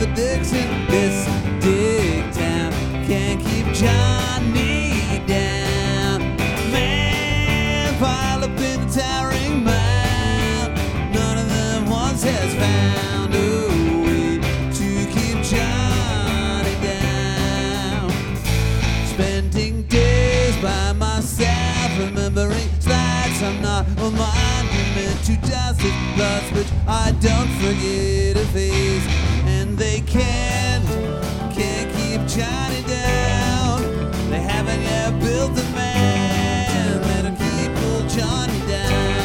the dicks in this dick town can't keep Johnny down. Man, pile up in a towering mound. None of them once has found a way to keep Johnny down. Spending days by myself, remembering slides I'm not on my monument to justice, plus which I don't forget a face. And they can't keep Johnny down. They haven't yet built the man that'll keep old Johnny down.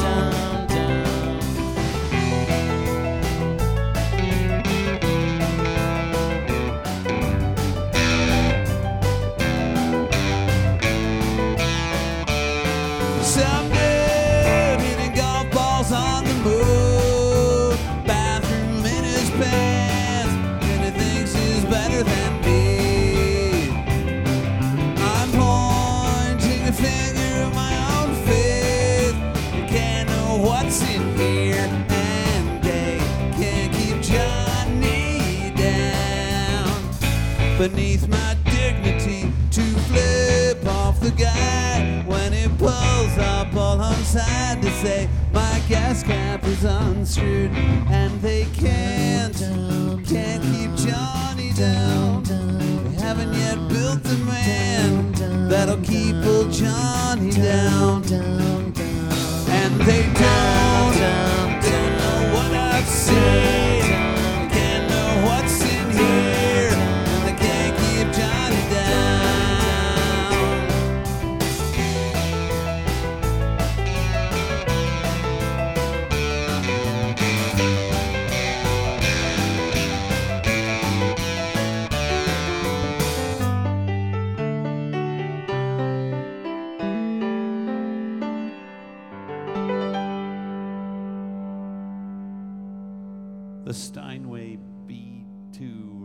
Someday hitting golf balls on the moon, bathroom in his pants, and he thinks he's better than me. I'm pointing a finger at my own faith. You can't know what's in here, and they can't keep Johnny down. Beneath my dignity to flip off the guy when he pulls up all onside to say my gas cap is unscrewed, and they can't keep Johnny down. They haven't yet built the man that'll keep old Johnny down. And they don't know what I've seen, can't know what's in here, and they can't keep Johnny down. The Steinway B2